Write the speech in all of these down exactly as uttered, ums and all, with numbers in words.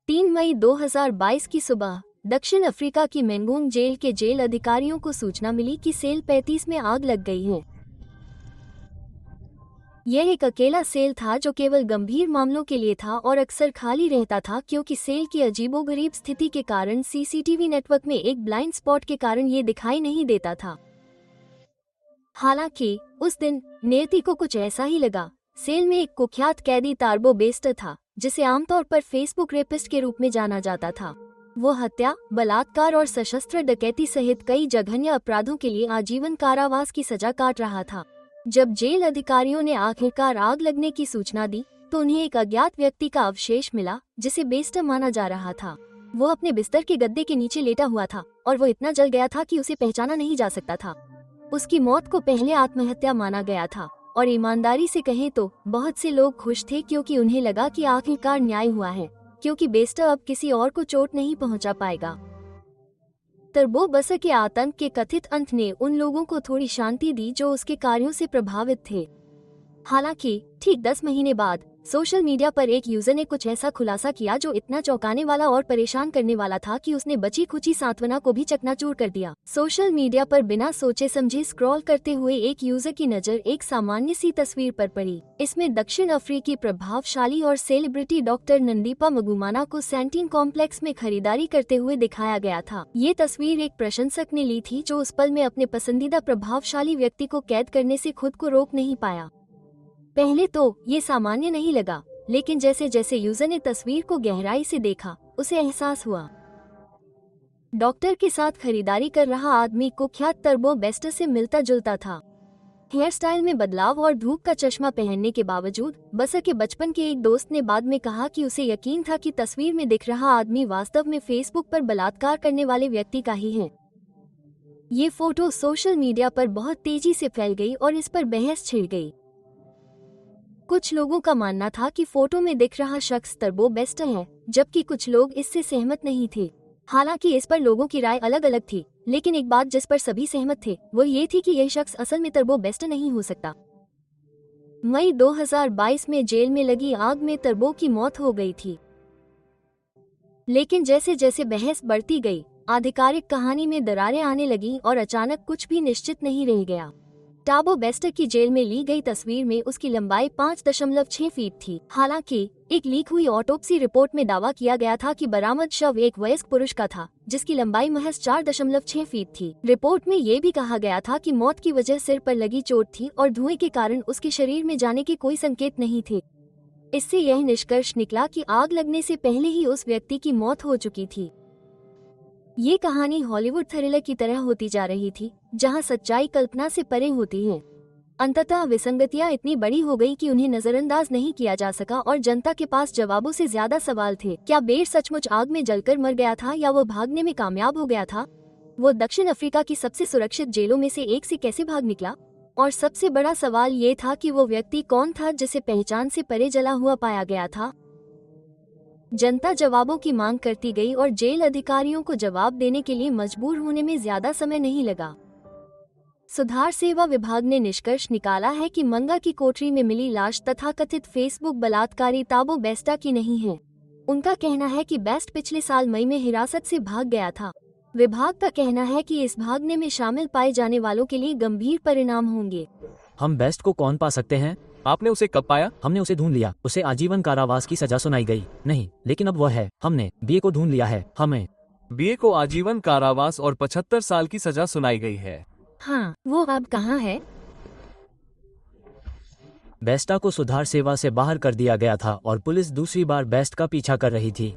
तीन मई दो हज़ार बाईस की सुबह दक्षिण अफ्रीका की मेंगोंग जेल के जेल अधिकारियों को सूचना मिली कि सेल पैंतीस में आग लग गई है। यह एक अकेला सेल था जो केवल गंभीर मामलों के लिए था और अक्सर खाली रहता था क्योंकि सेल की अजीबोगरीब स्थिति के कारण सीसीटीवी नेटवर्क में एक ब्लाइंड स्पॉट के कारण ये दिखाई नहीं देता था। हालांकि उस दिन नियति को कुछ ऐसा ही लगा। सेल में एक कुख्यात कैदी तार्बो बेस्टर था, जिसे आमतौर पर फेसबुक रेपिस्ट के रूप में जाना जाता था। वो हत्या, बलात्कार और सशस्त्र डकैती सहित कई जघन्य अपराधों के लिए आजीवन कारावास की सजा काट रहा था। जब जेल अधिकारियों ने आखिरकार आग लगने की सूचना दी तो उन्हें एक अज्ञात व्यक्ति का अवशेष मिला जिसे बेस्टर माना जा रहा था। वो अपने बिस्तर के गद्दे के नीचे लेटा हुआ था और वो इतना जल गया था कि उसे पहचाना नहीं जा सकता था। उसकी मौत को पहले आत्महत्या माना गया था और ईमानदारी से कहें तो बहुत से लोग खुश थे क्योंकि उन्हें लगा कि आखिरकार न्याय हुआ है, क्योंकि बेस्टर अब किसी और को चोट नहीं पहुंचा पाएगा। तार्बो बेस्टर के आतंक के कथित अंत ने उन लोगों को थोड़ी शांति दी जो उसके कार्यों से प्रभावित थे। हालांकि ठीक दस महीने बाद सोशल मीडिया पर एक यूजर ने कुछ ऐसा खुलासा किया जो इतना चौंकाने वाला और परेशान करने वाला था कि उसने बची खुची सांत्वना को भी चकनाचूर कर दिया। सोशल मीडिया पर बिना सोचे समझे स्क्रॉल करते हुए एक यूजर की नज़र एक सामान्य सी तस्वीर पर पड़ी। इसमें दक्षिण अफ्रीकी प्रभावशाली और सेलिब्रिटी डॉक्टर नंदीपा मगुमाना को सेंटीन कॉम्प्लेक्स में खरीदारी करते हुए दिखाया गया था। ये तस्वीर एक प्रशंसक ने ली थी जो उस पल में अपने पसंदीदा प्रभावशाली व्यक्ति को कैद करने से खुद को रोक नहीं पाया। पहले तो ये सामान्य नहीं लगा, लेकिन जैसे जैसे यूजर ने तस्वीर को गहराई से देखा उसे एहसास हुआ डॉक्टर के साथ खरीदारी कर रहा आदमी कुख्यात तार्बो बेस्टर से मिलता जुलता था। हेयर स्टाइल में बदलाव और धूप का चश्मा पहनने के बावजूद बेस्टर के बचपन के एक दोस्त ने बाद में कहा कि उसे यकीन था कि तस्वीर में दिख रहा आदमी वास्तव में फेसबुक पर बलात्कार करने वाले व्यक्ति का ही है। ये फोटो सोशल मीडिया पर बहुत तेजी से फैल गई और इस पर बहस छिड़ गई। कुछ लोगों का मानना था कि फोटो में दिख रहा शख्स तार्बो बेस्टर है, जबकि कुछ लोग इससे सहमत नहीं थे। हालांकि इस पर लोगों की राय अलग अलग थी, लेकिन एक बात जिस पर सभी सहमत थे वो ये थी कि यह शख्स असल में तार्बो बेस्टर नहीं हो सकता। मई दो हज़ार बाईस में जेल में लगी आग में तार्बो की मौत हो गई थी, लेकिन जैसे जैसे बहस बढ़ती गई आधिकारिक कहानी में दरारें आने लगी और अचानक कुछ भी निश्चित नहीं रह गया। तार्बो बेस्टर की जेल में ली गई तस्वीर में उसकी लंबाई पाँच दशमलव छह फीट थी। हालांकि एक लीक हुई ऑटोप्सी रिपोर्ट में दावा किया गया था कि बरामद शव एक वयस्क पुरुष का था जिसकी लंबाई महज चार दशमलव छह फीट थी। रिपोर्ट में ये भी कहा गया था कि मौत की वजह सिर पर लगी चोट थी और धुएं के कारण उसके शरीर में जाने के कोई संकेत नहीं थे। इससे यह निष्कर्ष निकला कि आग लगने से पहले ही उस व्यक्ति की मौत हो चुकी थी। ये कहानी हॉलीवुड थ्रिलर की तरह होती जा रही थी, जहां सच्चाई कल्पना से परे होती है। अंततः विसंगतियां इतनी बड़ी हो गई कि उन्हें नजरअंदाज नहीं किया जा सका और जनता के पास जवाबों से ज्यादा सवाल थे। क्या बेर सचमुच आग में जलकर मर गया था या वो भागने में कामयाब हो गया था? वो दक्षिण अफ्रीका की सबसे सुरक्षित जेलों में से एक से कैसे भाग निकला? और सबसे बड़ा सवाल ये था कि वो व्यक्ति कौन था जिसे पहचान से परे जला हुआ पाया गया था। जनता जवाबों की मांग करती गई और जेल अधिकारियों को जवाब देने के लिए मजबूर होने में ज्यादा समय नहीं लगा। सुधार सेवा विभाग ने निष्कर्ष निकाला है कि मंगा की कोठरी में मिली लाश तथाकथित फेसबुक बलात्कारी तार्बो बेस्टर की नहीं है। उनका कहना है कि बेस्ट पिछले साल मई में हिरासत से भाग गया था। विभाग का कहना है कि इस भागने में शामिल पाए जाने वालों के लिए गंभीर परिणाम होंगे। हम बेस्ट को कौन पा सकते हैं? आपने उसे कब पाया? हमने उसे ढूंढ लिया। उसे आजीवन कारावास की सजा सुनाई गई। नहीं, लेकिन अब वह है। हमने बीए को ढूंढ लिया है। हमें बीए को आजीवन कारावास और पचहत्तर साल की सजा सुनाई गई है। हाँ, वो अब कहाँ है? बेस्टा को सुधार सेवा से बाहर कर दिया गया था और पुलिस दूसरी बार बेस्ट का पीछा कर रही थी।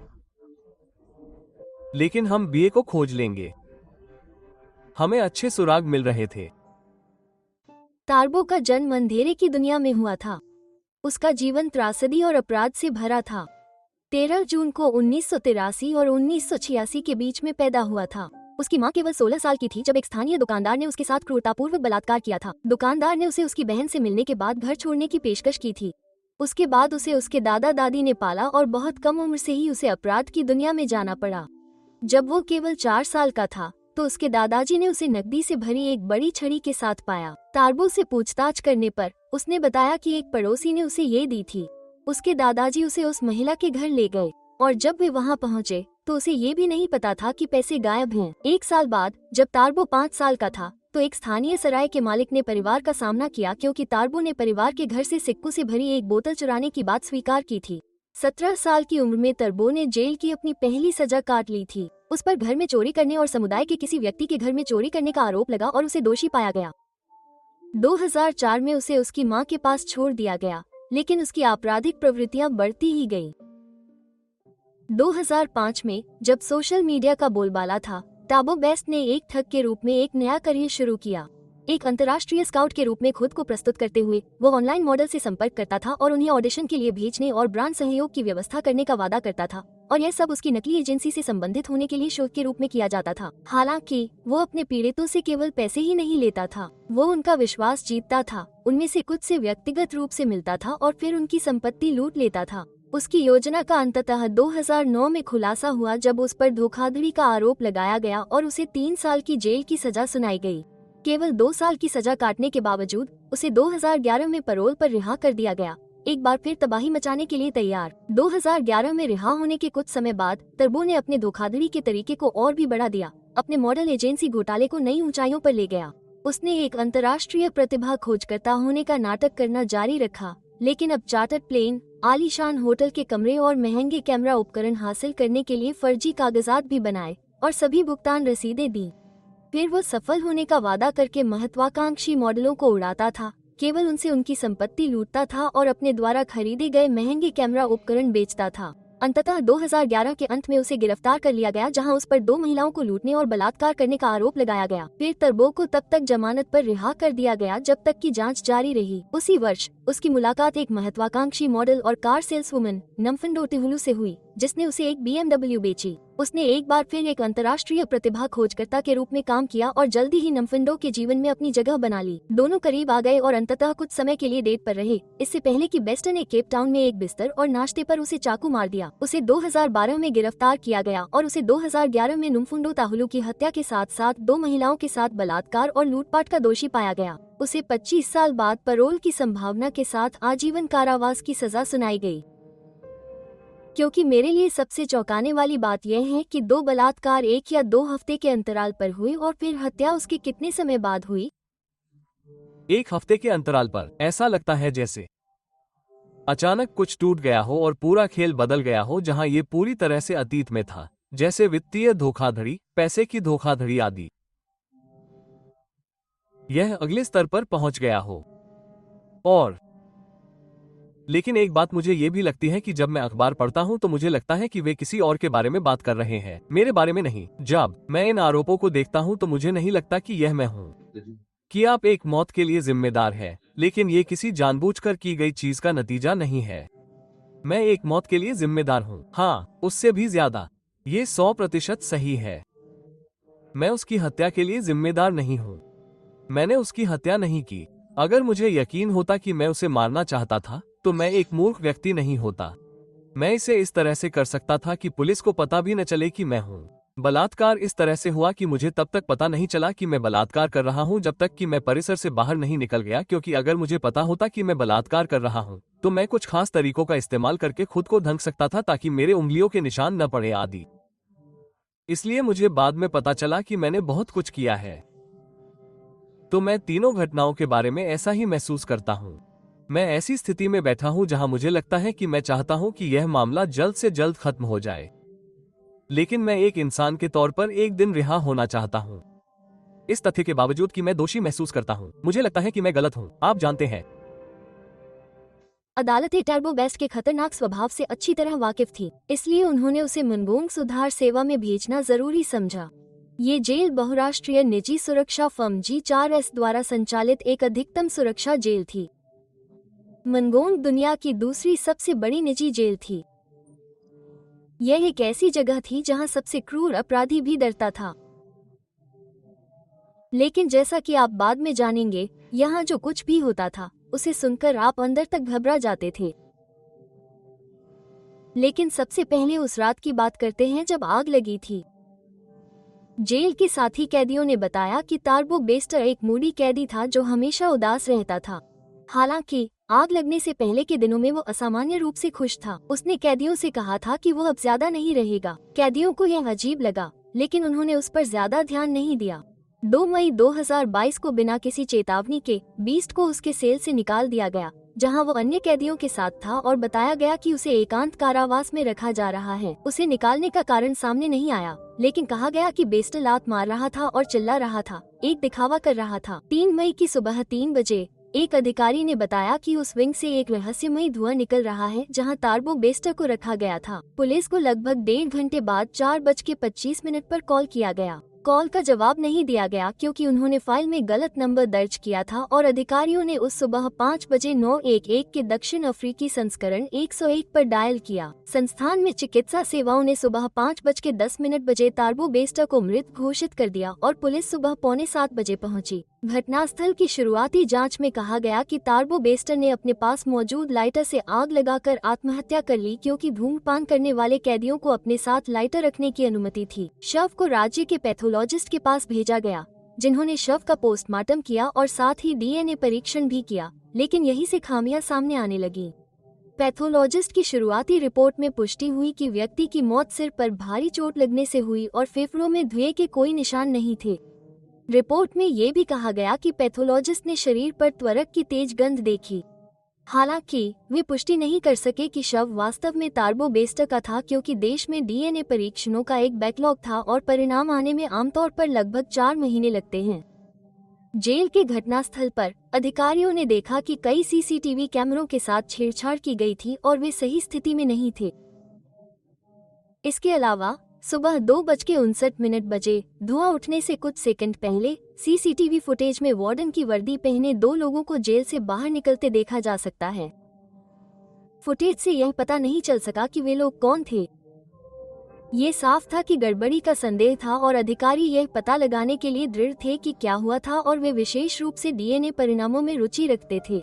लेकिन हम बीए को खोज लेंगे। हमें अच्छे सुराग मिल रहे थे। तार्बो का जन्म अंधेरे की दुनिया में हुआ था। उसका जीवन त्रासदी और अपराध से भरा था। तेरह जून को उन्नीस सौ तिरासी और उन्नीस सौ छियासी के बीच में पैदा हुआ था। उसकी मां केवल सोलह साल की थी जब एक स्थानीय दुकानदार ने उसके साथ क्रूरतापूर्वक बलात्कार किया था। दुकानदार ने उसे उसकी बहन से मिलने के बाद घर छोड़ने की पेशकश की थी। उसके बाद उसे उसके दादा दादी ने पाला और बहुत कम उम्र से ही उसे अपराध की दुनिया में जाना पड़ा। जब वो केवल चार साल का था तो उसके दादाजी ने उसे नकदी से भरी एक बड़ी छड़ी के साथ पाया। तार्बो से पूछताछ करने पर उसने बताया कि एक पड़ोसी ने उसे ये दी थी। उसके दादाजी उसे उस महिला के घर ले गए। और जब वे वहां पहुंचे तो उसे ये भी नहीं पता था कि पैसे गायब हैं। एक साल बाद जब तारबो पाँच साल का था तो एक स्थानीय सराय के मालिक ने परिवार का सामना किया क्योंकि तारबो ने परिवार के घर से सिक्कों से भरी एक बोतल चुराने की बात स्वीकार की थी। सत्रह साल की उम्र में तरबो ने जेल की अपनी पहली सजा काट ली थी। उस पर घर में चोरी करने और समुदाय के किसी व्यक्ति के घर में चोरी करने का आरोप लगा और उसे दोषी पाया गया। दो हज़ार चार में उसे उसकी मां के पास छोड़ दिया गया, लेकिन उसकी आपराधिक प्रवृत्तियां बढ़ती ही गईं। दो हज़ार पाँच में जब सोशल मीडिया का बोलबाला था, टार्बो बेस्ट ने एक ठग के रूप में एक नया करियर शुरू किया। एक अंतर्राष्ट्रीय स्काउट के रूप में खुद को प्रस्तुत करते हुए वो ऑनलाइन मॉडल से संपर्क करता था और उन्हें ऑडिशन के लिए भेजने और ब्रांड सहयोग की व्यवस्था करने का वादा करता था, और यह सब उसकी नकली एजेंसी से संबंधित होने के लिए शोध के रूप में किया जाता था। हालांकि वो अपने पीड़ितों से केवल पैसे ही नहीं लेता था, वो उनका विश्वास जीतता था, उनमें से कुछ से व्यक्तिगत रूप से मिलता था और फिर उनकी संपत्ति लूट लेता था। उसकी योजना का अंततः दो हज़ार नौ में खुलासा हुआ जब उस पर धोखाधड़ी का आरोप लगाया गया और उसे तीन साल की जेल की सजा सुनाई गई। केवल दो साल की सजा काटने के बावजूद उसे दो हज़ार ग्यारह में पैरोल पर रिहा कर दिया गया, एक बार फिर तबाही मचाने के लिए तैयार। दो हज़ार ग्यारह में रिहा होने के कुछ समय बाद तरबो ने अपने धोखाधड़ी के तरीके को और भी बढ़ा दिया, अपने मॉडल एजेंसी घोटाले को नई ऊंचाइयों पर ले गया। उसने एक अंतर्राष्ट्रीय प्रतिभा खोजकर्ता होने का नाटक करना जारी रखा, लेकिन अब चार्टर्ड प्लेन, आलीशान होटल के कमरे और महंगे कैमरा उपकरण हासिल करने के लिए फर्जी कागजात भी बनाए और सभी भुगतान रसीदें दी। फिर वो सफल होने का वादा करके महत्वाकांक्षी मॉडलों को उड़ाता था, केवल उनसे उनकी संपत्ति लूटता था और अपने द्वारा खरीदे गए महंगे कैमरा उपकरण बेचता था। अंततः दो हज़ार ग्यारह के अंत में उसे गिरफ्तार कर लिया गया, जहां उस पर दो महिलाओं को लूटने और बलात्कार करने का आरोप लगाया गया। फिर तरबो को तब तक जमानत पर रिहा कर दिया गया जब तक की जांच जारी रही। उसी वर्ष उसकी मुलाकात एक महत्वाकांक्षी मॉडल और कार सेल्सवुमन नम्फिंडो तिहुलू से हुई, जिसने उसे एक बी एम डब्ल्यू बेची। उसने एक बार फिर एक अंतर्राष्ट्रीय प्रतिभा खोजकर्ता के रूप में काम किया और जल्दी ही नम्फिंडो के जीवन में अपनी जगह बना ली। दोनों करीब आ गए और अंततः कुछ समय के लिए डेट पर रहे, इससे पहले कि बेस्टर ने केप टाउन में एक बिस्तर और नाश्ते पर उसे चाकू मार दिया। उसे दो हज़ार बारह में गिरफ्तार किया गया और उसे दो हज़ार ग्यारह में नम्फिंडो ताहुलू की हत्या के साथ साथ दो महिलाओं के साथ बलात्कार और लूटपाट का दोषी पाया गया। उसे पच्चीस साल बाद पैरोल की संभावना के साथ आजीवन कारावास की सजा सुनाई गई। क्योंकि मेरे लिए सबसे चौंकाने वाली बात यह है कि दो बलात्कार एक या दो हफ्ते के अंतराल पर हुए और फिर हत्या उसके कितने समय बाद हुई? एक हफ्ते के अंतराल पर। ऐसा लगता है जैसे अचानक कुछ टूट गया हो और पूरा खेल बदल गया हो, जहां ये पूरी तरह से अतीत में था, जैसे वित्तीय धोखाधड़ी, पैसे की धोखाधड़ी आदि। यह अगले स्तर पर पहुंच गया हो। और लेकिन एक बात मुझे ये भी लगती है कि जब मैं अखबार पढ़ता हूँ तो मुझे लगता है कि वे किसी और के बारे में बात कर रहे हैं, मेरे बारे में नहीं। जब मैं इन आरोपों को देखता हूँ तो मुझे नहीं लगता कि यह मैं हूँ कि आप एक मौत के लिए जिम्मेदार है, लेकिन ये किसी जानबूझकर की गई चीज का नतीजा नहीं है। मैं एक मौत के लिए जिम्मेदार हूँ, हाँ, उससे भी ज्यादा। ये सौ प्रतिशत सही है। मैं उसकी हत्या के लिए जिम्मेदार नहीं हूँ। मैंने उसकी हत्या नहीं की। अगर मुझे यकीन होता कि मैं उसे मारना चाहता था तो मैं एक मूर्ख व्यक्ति नहीं होता। मैं इसे इस तरह से कर सकता था कि पुलिस को पता भी न चले कि मैं हूँ। बलात्कार इस तरह से हुआ कि मुझे तब तक पता नहीं चला कि मैं बलात्कार कर रहा हूँ जब तक कि मैं परिसर से बाहर नहीं निकल गया, क्योंकि अगर मुझे पता होता कि मैं बलात्कार कर रहा हूँ तो मैं कुछ खास तरीकों का इस्तेमाल करके खुद को ढंक सकता था ताकि मेरे उंगलियों के निशान न पड़े आदि। इसलिए मुझे बाद में पता चला कि मैंने बहुत कुछ किया है। तो मैं तीनों घटनाओं के बारे में ऐसा ही महसूस करता हूँ। मैं ऐसी स्थिति में बैठा हूं जहां मुझे लगता है कि मैं चाहता हूं कि यह मामला जल्द से जल्द खत्म हो जाए, लेकिन मैं एक इंसान के तौर पर एक दिन रिहा होना चाहता हूं। इस तथ्य के बावजूद कि मैं दोषी महसूस करता हूं, मुझे लगता है कि मैं गलत हूं। आप जानते हैं, अदालतें टार्बो बेस्ट के खतरनाक स्वभाव से अच्छी तरह वाकिफ थी, इसलिए उन्होंने उसे मनगोंग सुधार सेवा में भेजना जरूरी समझा। ये जेल बहुराष्ट्रीय निजी सुरक्षा फर्म जी चार एस द्वारा संचालित एक अधिकतम सुरक्षा जेल थी। मनगोंग दुनिया की दूसरी सबसे बड़ी निजी जेल थी। यह एक ऐसी जगह थी जहां सबसे क्रूर अपराधी भी डरता था। लेकिन जैसा कि आप बाद में जानेंगे, यहाँ जो कुछ भी होता था उसे सुनकर आप अंदर तक घबरा जाते थे। लेकिन सबसे पहले उस रात की बात करते हैं जब आग लगी थी। जेल के साथी कैदियों ने बताया कि टार्बो बेस्टर एक मूडी कैदी था जो हमेशा उदास रहता था। हालांकि आग लगने से पहले के दिनों में वो असामान्य रूप से खुश था। उसने कैदियों से कहा था कि वो अब ज्यादा नहीं रहेगा। कैदियों को यह अजीब लगा, लेकिन उन्होंने उस पर ज्यादा ध्यान नहीं दिया। दो मई दो हज़ार बाईस को बिना किसी चेतावनी के बीस्ट को उसके सेल से निकाल दिया गया, जहां वो अन्य कैदियों के साथ था, और बताया गया कि उसे एकांत कारावास में रखा जा रहा है। उसे निकालने का कारण सामने नहीं आया, लेकिन कहा गया कि बेस्ट लात मार रहा था और चिल्ला रहा था, एक दिखावा कर रहा था। तीन मई की सुबह तीन बजे एक अधिकारी ने बताया कि उस विंग से एक रहस्यमयी धुआं निकल रहा है जहां तारबो बेस्टर को रखा गया था। पुलिस को लगभग डेढ़ घंटे बाद चार बज के पच्चीस मिनट पर कॉल किया गया। कॉल का जवाब नहीं दिया गया क्योंकि उन्होंने फाइल में गलत नंबर दर्ज किया था और अधिकारियों ने उस सुबह पाँच बजे नौ एक एक के दक्षिण अफ्रीकी संस्करण एक सौ एक पर डायल किया। संस्थान में चिकित्सा सेवाओं ने सुबह पाँच बज के दस मिनट बजे तारबो बेस्टर को मृत घोषित कर दिया और पुलिस सुबह पौने सात बजे पहुंची। घटनास्थल की शुरुआती जांच में कहा गया कि तारबो बेस्टर ने अपने पास मौजूद लाइटर से आग लगाकर आत्महत्या कर ली क्योंकि धूम्रपान करने वाले कैदियों को अपने साथ लाइटर रखने की अनुमति थी। शव को राज्य के पैथोलॉजिस्ट के पास भेजा गया, जिन्होंने शव का पोस्टमार्टम किया और साथ ही डीएनए परीक्षण भी किया, लेकिन यहीं से खामियां सामने आने लगी। पैथोलॉजिस्ट की शुरुआती रिपोर्ट में पुष्टि हुई कि व्यक्ति की मौत सिर पर भारी चोट लगने से हुई और फेफड़ों में धुएं के कोई निशान नहीं थे। रिपोर्ट में ये भी कहा गया कि पैथोलॉजिस्ट ने शरीर पर त्वरक की तेज गंध देखी। हालांकि वे पुष्टि नहीं कर सके कि शव वास्तव में तारबो बेस्टर का था क्योंकि देश में डीएनए परीक्षणों का एक बैकलॉग था और परिणाम आने में आमतौर पर लगभग चार महीने लगते हैं। जेल के घटनास्थल पर अधिकारियों ने देखा कि कई सीसीटीवी कैमरों के साथ छेड़छाड़ की गई थी और वे सही स्थिति में नहीं थे। इसके अलावा सुबह दो बज के उनसठ मिनट बजे धुआं उठने से कुछ सेकंड पहले सीसीटीवी फुटेज में वार्डन की वर्दी पहने दो लोगों को जेल से बाहर निकलते देखा जा सकता है। फुटेज से यह पता नहीं चल सका कि वे लोग कौन थे। ये साफ था कि गड़बड़ी का संदेह था और अधिकारी यह पता लगाने के लिए दृढ़ थे कि क्या हुआ था और वे विशेष रूप से डीएनए परिणामों में रुचि रखते थे।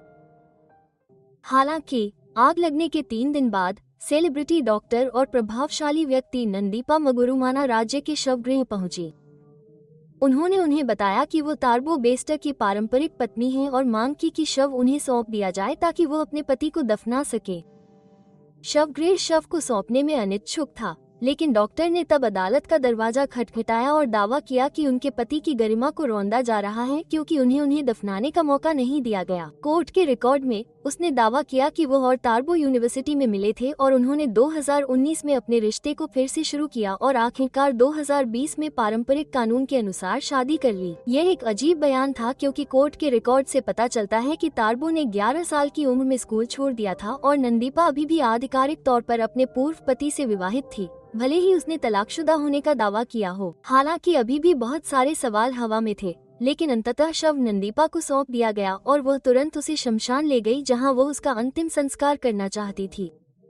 हालांकि आग लगने के तीन दिन बाद सेलिब्रिटी डॉक्टर और प्रभावशाली व्यक्ति नंदीपा मगुरुमाना राज्य के शवगृह पहुंची। उन्होंने उन्हें बताया कि वो तारबो बेस्टर की पारंपरिक पत्नी हैं और मांग की कि शव उन्हें सौंप दिया जाए ताकि वो अपने पति को दफना सके। शवगृह शव को सौंपने में अनिच्छुक था, लेकिन डॉक्टर ने तब अदालत का दरवाजा खटखटाया और दावा किया कि उनके पति की गरिमा को रौंदा जा रहा है क्योंकि उन्हें उन्हें दफनाने का मौका नहीं दिया गया। कोर्ट के रिकॉर्ड में उसने दावा किया कि वो और तारबो यूनिवर्सिटी में मिले थे और उन्होंने दो हज़ार उन्नीस में अपने रिश्ते को फिर से शुरू किया और आखिरकार दो हज़ार बीस में पारंपरिक कानून के अनुसार शादी कर ली। यह एक अजीब बयान था क्योंकि कोर्ट के रिकॉर्ड से पता चलता है कि तारबो ने ग्यारह साल की उम्र में स्कूल छोड़ दिया था और नंदीपा अभी भी आधिकारिक तौर पर अपने पूर्व पति से विवाहित थी, भले ही उसने तलाकशुदा होने का दावा किया हो। हालांकि अभी भी बहुत सारे सवाल हवा में थे, लेकिन अंततः शव नंदीपा को सौंप दिया गया और वह तुरंत उसे शमशान ले गई जहां वो उसका अंतिम संस्कार करना चाहती थी।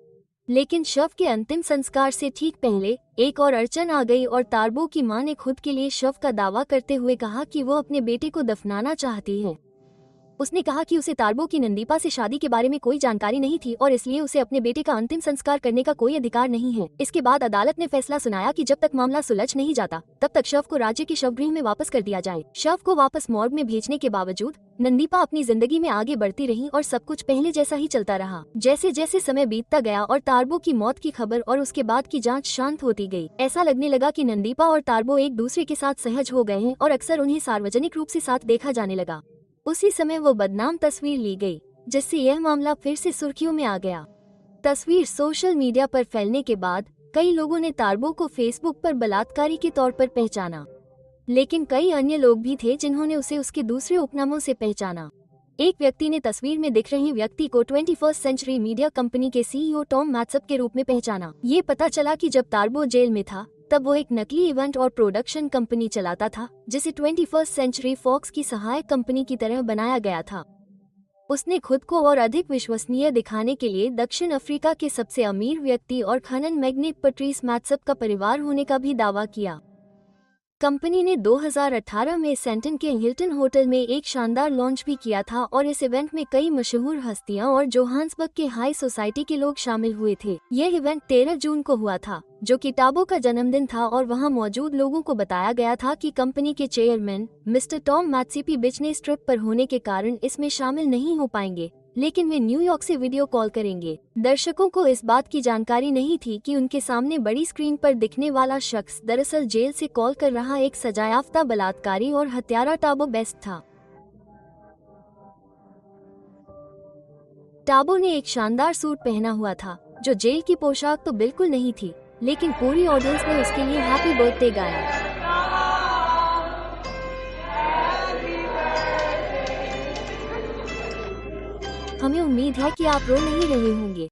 लेकिन शव के अंतिम संस्कार से ठीक पहले एक और अड़चन आ गई और तारबो की मां ने खुद के लिए शव का दावा करते हुए कहा कि वो अपने बेटे को दफनाना चाहती है। उसने कहा कि उसे तारबो की नंदीपा से शादी के बारे में कोई जानकारी नहीं थी और इसलिए उसे अपने बेटे का अंतिम संस्कार करने का कोई अधिकार नहीं है। इसके बाद अदालत ने फैसला सुनाया कि जब तक मामला सुलझ नहीं जाता तब तक शव को राज्य के शवगृह में वापस कर दिया जाए। शव को वापस मॉर्ग में भेजने के बावजूद नंदीपा अपनी जिंदगी में आगे बढ़ती रही और सब कुछ पहले जैसा ही चलता रहा। जैसे जैसे समय बीतता गया और तारबो की मौत की खबर और उसके बाद की जाँच शांत होती गयी, ऐसा लगने लगा कि नंदीपा और तारबो एक दूसरे के साथ सहज हो गए हैं और अक्सर उन्हें सार्वजनिक रूप से साथ देखा जाने लगा। उसी समय वो बदनाम तस्वीर ली गई, जिससे यह मामला फिर से सुर्खियों में आ गया। तस्वीर सोशल मीडिया पर फैलने के बाद कई लोगों ने तारबो को फेसबुक पर बलात्कारी के तौर पर पहचाना, लेकिन कई अन्य लोग भी थे जिन्होंने उसे उसके दूसरे उपनामों से पहचाना। एक व्यक्ति ने तस्वीर में दिख रहे व्यक्ति को twenty first century media company के सीईओ टॉम मैथ्सअप के रूप में पहचाना। ये पता चला कि जब तारबो जेल में था तब वो एक नकली इवेंट और प्रोडक्शन कंपनी चलाता था, जिसे ट्वेंटी फर्स्ट सेंचुरी फॉक्स की सहायक कंपनी की तरह बनाया गया था। उसने खुद को और अधिक विश्वसनीय दिखाने के लिए दक्षिण अफ्रीका के सबसे अमीर व्यक्ति और खनन मैग्नेट पैट्रिस मैथ्सअप का परिवार होने का भी दावा किया। कंपनी ने दो हज़ार अठारह में सेंटन के हिल्टन होटल में एक शानदार लॉन्च भी किया था और इस इवेंट में कई मशहूर हस्तियां और जोहान्सबर्ग के हाई सोसाइटी के लोग शामिल हुए थे। यह इवेंट तेरह जून को हुआ था, जो कि तारबो का जन्मदिन था और वहां मौजूद लोगों को बताया गया था कि कंपनी के चेयरमैन मिस्टर टॉम मैत्सिपी बिजनेस ट्रिप पर होने के कारण इसमें शामिल नहीं हो पाएंगे, लेकिन वे न्यूयॉर्क से वीडियो कॉल करेंगे। दर्शकों को इस बात की जानकारी नहीं थी कि उनके सामने बड़ी स्क्रीन पर दिखने वाला शख्स दरअसल जेल से कॉल कर रहा एक सजायाफ्ता बलात्कारी और हत्यारा टाबो बेस्ट था। टाबो ने एक शानदार सूट पहना हुआ था, जो जेल की पोशाक तो बिल्कुल नहीं थी, लेकिन पूरी ऑडियंस ने उसके लिए हैप्पी बर्थडे गाया। हमें उम्मीद है कि आप रो नहीं रहे होंगे।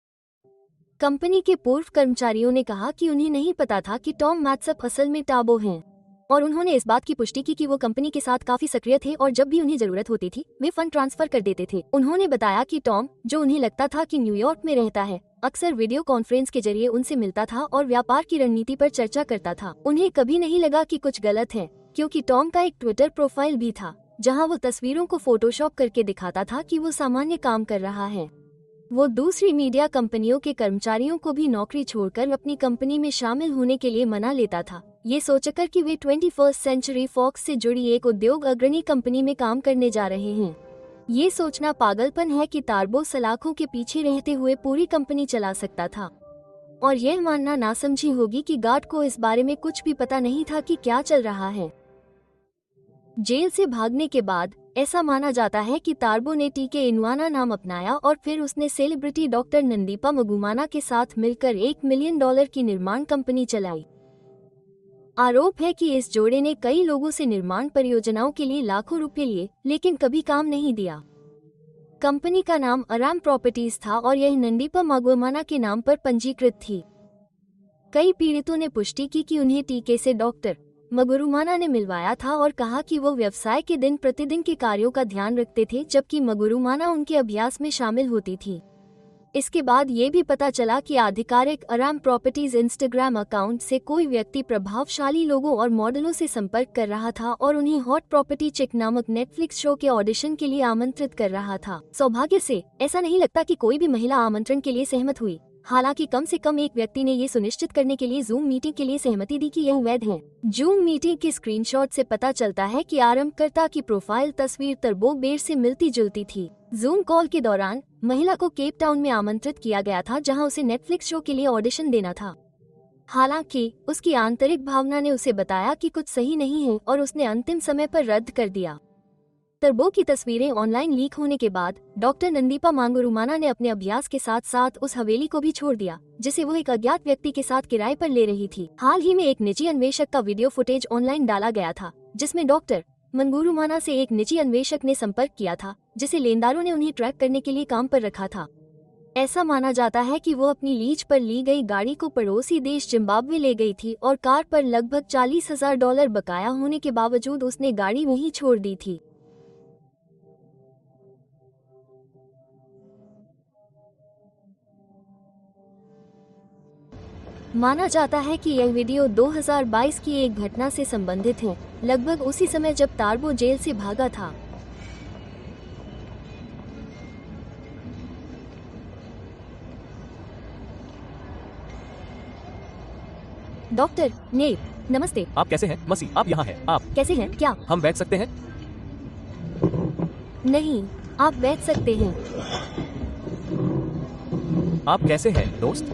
कंपनी के पूर्व कर्मचारियों ने कहा कि उन्हें नहीं पता था कि टॉम मैथ्सअप असल में टाबो हैं, और उन्होंने इस बात की पुष्टि की कि वो कंपनी के साथ काफी सक्रिय थे और जब भी उन्हें जरूरत होती थी वे फंड ट्रांसफर कर देते थे। उन्होंने बताया कि टॉम, जो उन्हें लगता था कि न्यूयॉर्क में रहता है, अक्सर वीडियो कॉन्फ्रेंस के जरिए उनसे मिलता था और व्यापार की रणनीति पर चर्चा करता था। उन्हें कभी नहीं लगा कि कुछ गलत है, क्योंकि टॉम का एक ट्विटर प्रोफाइल भी था जहां वो तस्वीरों को फोटोशॉप करके दिखाता था कि वो सामान्य काम कर रहा है। वो दूसरी मीडिया कंपनियों के कर्मचारियों को भी नौकरी छोड़कर अपनी कंपनी में शामिल होने के लिए मना लेता था, ये सोचकर कि वे ट्वेंटी फर्स्ट सेंचुरी फॉक्स से जुड़ी एक उद्योग अग्रणी कंपनी में काम करने जा रहे हैं। ये सोचना पागलपन है कि टार्बो सलाखों के पीछे रहते हुए पूरी कंपनी चला सकता था, और यह मानना नासमझी होगी कि गार्ड को इस बारे में कुछ भी पता नहीं था कि क्या चल रहा है। जेल से भागने के बाद ऐसा माना जाता है कि टार्बो ने टीके इनवाना नाम अपनाया और फिर उसने सेलिब्रिटी डॉक्टर नंदीपा मगुमाना के साथ मिलकर एक मिलियन डॉलर की निर्माण कंपनी चलाई। आरोप है कि इस जोड़े ने कई लोगों से निर्माण परियोजनाओं के लिए लाखों रुपए लिए, लेकिन कभी काम नहीं दिया। कंपनी का नाम अराम प्रॉपर्टीज था और यह नंदीपा मगुमाना के नाम पर पंजीकृत थी। कई पीड़ितों ने पुष्टि की कि उन्हें टीके से डॉक्टर मगुरुमाना ने मिलवाया था और कहा कि वो व्यवसाय के दिन प्रतिदिन के कार्यों का ध्यान रखते थे, जबकि मगुरुमाना उनके अभ्यास में शामिल होती थी। इसके बाद ये भी पता चला कि आधिकारिक अराम प्रॉपर्टीज इंस्टाग्राम अकाउंट से कोई व्यक्ति प्रभावशाली लोगों और मॉडलों से संपर्क कर रहा था और उन्हें हॉट प्रॉपर्टी चेक नामक नेटफ्लिक्स शो के ऑडिशन के लिए आमंत्रित कर रहा था। सौभाग्य से ऐसा नहीं लगता कि कोई भी महिला आमंत्रण के लिए सहमत हुई। हालांकि कम से कम एक व्यक्ति ने ये सुनिश्चित करने के लिए जूम मीटिंग के लिए सहमति दी कि यह वैध है। जूम मीटिंग के स्क्रीनशॉट से पता चलता है कि आरंभकर्ता की प्रोफाइल तस्वीर टार्बो बेर से मिलती जुलती थी। जूम कॉल के दौरान महिला को केप टाउन में आमंत्रित किया गया था, जहां उसे नेटफ्लिक्स शो के लिए ऑडिशन देना था। हालांकि उसकी आंतरिक भावना ने उसे बताया कि कुछ सही नहीं है और उसने अंतिम समय पर रद्द कर दिया। टार्बो की तस्वीरें ऑनलाइन लीक होने के बाद डॉक्टर नंदीपा मांगुरुमाना ने अपने अभ्यास के साथ साथ उस हवेली को भी छोड़ दिया, जिसे वो एक अज्ञात व्यक्ति के साथ किराए पर ले रही थी। हाल ही में एक निजी अन्वेषक का वीडियो फुटेज ऑनलाइन डाला गया था, जिसमें डॉक्टर मंगुरुमाना से एक निजी अन्वेषक ने संपर्क किया था, जिसे लेनदारों ने उन्हें ट्रैक करने के लिए काम पर रखा था। ऐसा माना जाता है कि वो अपनी लीज पर ली गई गाड़ी को पड़ोसी देश जिम्बाब्वे ले गई थी और कार पर लगभग चालीस हजार डॉलर बकाया होने के बावजूद उसने गाड़ी वहीं छोड़ दी थी। माना जाता है कि यह वीडियो दो हज़ार बाईस की एक घटना से संबंधित है, लगभग उसी समय जब टार्बो जेल से भागा था। डॉक्टर नेप, नमस्ते। आप कैसे हैं मसी? आप यहाँ हैं? आप कैसे हैं? क्या हम बैठ सकते हैं? नहीं, आप बैठ सकते हैं। आप कैसे हैं दोस्त?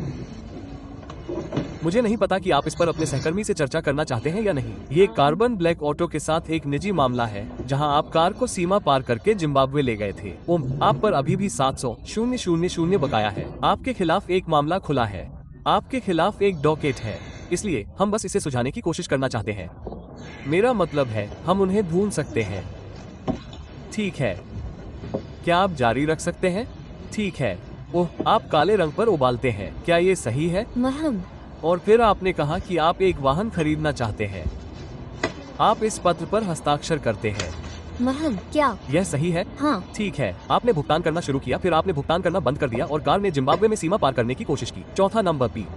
मुझे नहीं पता कि आप इस पर अपने सहकर्मी से चर्चा करना चाहते हैं या नहीं। ये कार्बन ब्लैक ऑटो के साथ एक निजी मामला है, जहां आप कार को सीमा पार करके जिम्बाब्वे ले गए थे। ओम, आप पर अभी भी सात सौ शून्य शून्य शून्य बकाया है। आपके खिलाफ एक मामला खुला है। आपके खिलाफ एक डॉकेट है, इसलिए हम बस इसे सुझाने की कोशिश करना चाहते हैं। मेरा मतलब है हम उन्हें ढूंढ सकते हैं। ठीक है, क्या आप जारी रख सकते हैं? ठीक है। ओह, आप काले रंग पर उबालते हैं, क्या ये सही है? महम, और फिर आपने कहा कि आप एक वाहन खरीदना चाहते हैं। आप इस पत्र पर हस्ताक्षर करते हैं। महम, क्या यह सही है? हाँ। ठीक है। आपने भुगतान करना शुरू किया, फिर आपने भुगतान करना बंद कर दिया और कार ने जिम्बाब्वे में सीमा पार करने की कोशिश की। चौथा नंबर पी।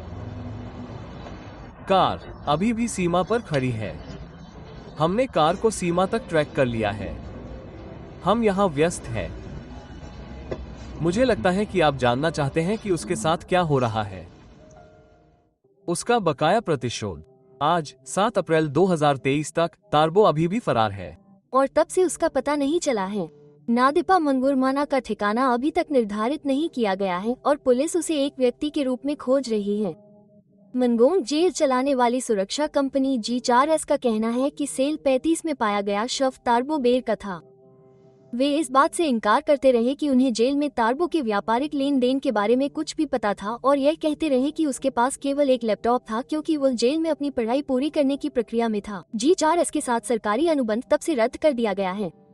कार अभी भी सीमा पर खड़ी है। हमने कार को सीमा तक ट्रैक कर लिया है। हम यहाँ व्यस्त हैं। मुझे लगता है कि आप जानना चाहते हैं कि उसके साथ क्या हो रहा है। उसका बकाया प्रतिशोध। आज सात अप्रैल दो हज़ार तेईस तक टार्बो अभी भी फरार है और तब से उसका पता नहीं चला है। नादिपा मंगुरमाना का ठिकाना अभी तक निर्धारित नहीं किया गया है और पुलिस उसे एक व्यक्ति के रूप में खोज रही है। मनगोंग जेल चलाने वाली सुरक्षा कंपनी जी चार एस का कहना है कि सेल पैंतीस में पाया गया शव तार्बो बेर का था। वे इस बात से इनकार करते रहे कि उन्हें जेल में तार्बो के व्यापारिक लेन देन के बारे में कुछ भी पता था और यह कहते रहे कि उसके पास केवल एक लैपटॉप था क्योंकि वो जेल में अपनी पढ़ाई पूरी करने की प्रक्रिया में था। जी चार एस के साथ सरकारी अनुबंध तब से रद्द कर दिया गया है।